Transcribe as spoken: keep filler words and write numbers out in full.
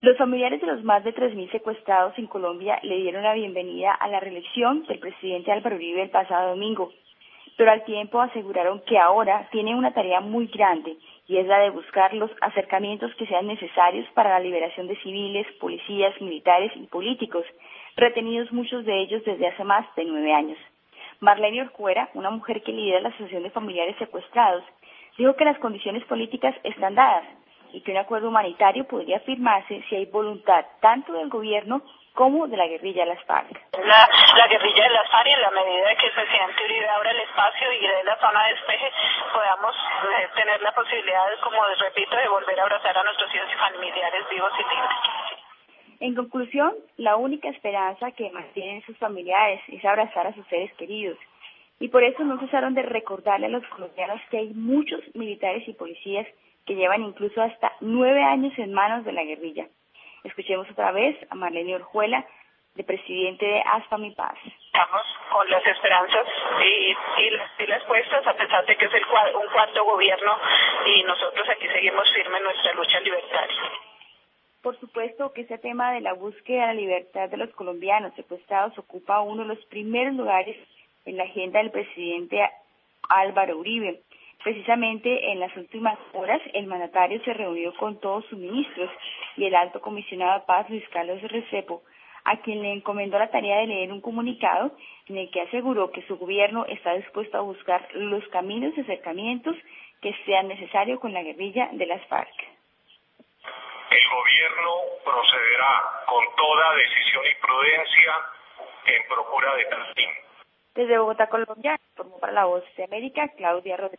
Los familiares de los más de tres mil secuestrados en Colombia le dieron la bienvenida a la reelección del presidente Álvaro Uribe el pasado domingo, pero al tiempo aseguraron que ahora tiene una tarea muy grande y es la de buscar los acercamientos que sean necesarios para la liberación de civiles, policías, militares y políticos, retenidos muchos de ellos desde hace más de nueve años. Marlene Orjuela, una mujer que lidera la Asociación de Familiares Secuestrados, dijo que las condiciones políticas están dadas y que un acuerdo humanitario podría firmarse si hay voluntad tanto del gobierno como de la guerrilla de las FARC. La, la guerrilla de las FARC, en la medida de que el presidente Uribe abra el espacio y de la zona de despeje, podamos eh, tener la posibilidad, como repito, de volver a abrazar a nuestros hijos y familiares vivos y libres. En conclusión, la única esperanza que mantienen sus familiares es abrazar a sus seres queridos. Y por eso no cesaron de recordarle a los colombianos que hay muchos militares y policías que llevan incluso hasta nueve años en manos de la guerrilla. Escuchemos otra vez a Marlene Orjuela, de presidente de ASFA Mi Paz. Estamos con las esperanzas y, y las pilas puestas, a pesar de que es el, un cuarto gobierno, y nosotros aquí seguimos firmes en nuestra lucha libertaria. Por supuesto que este tema de la búsqueda de la libertad de los colombianos secuestrados ocupa uno de los primeros lugares en la agenda del presidente Álvaro Uribe. Precisamente en las últimas horas el mandatario se reunió con todos sus ministros y el alto comisionado de paz Luis Carlos Restrepo, a quien le encomendó la tarea de leer un comunicado en el que aseguró que su gobierno está dispuesto a buscar los caminos y acercamientos que sean necesarios con la guerrilla de las FARC. El gobierno procederá con toda decisión y prudencia en procura de tal fin. Desde Bogotá, Colombia, informó para La Voz de América, Claudia Rodríguez.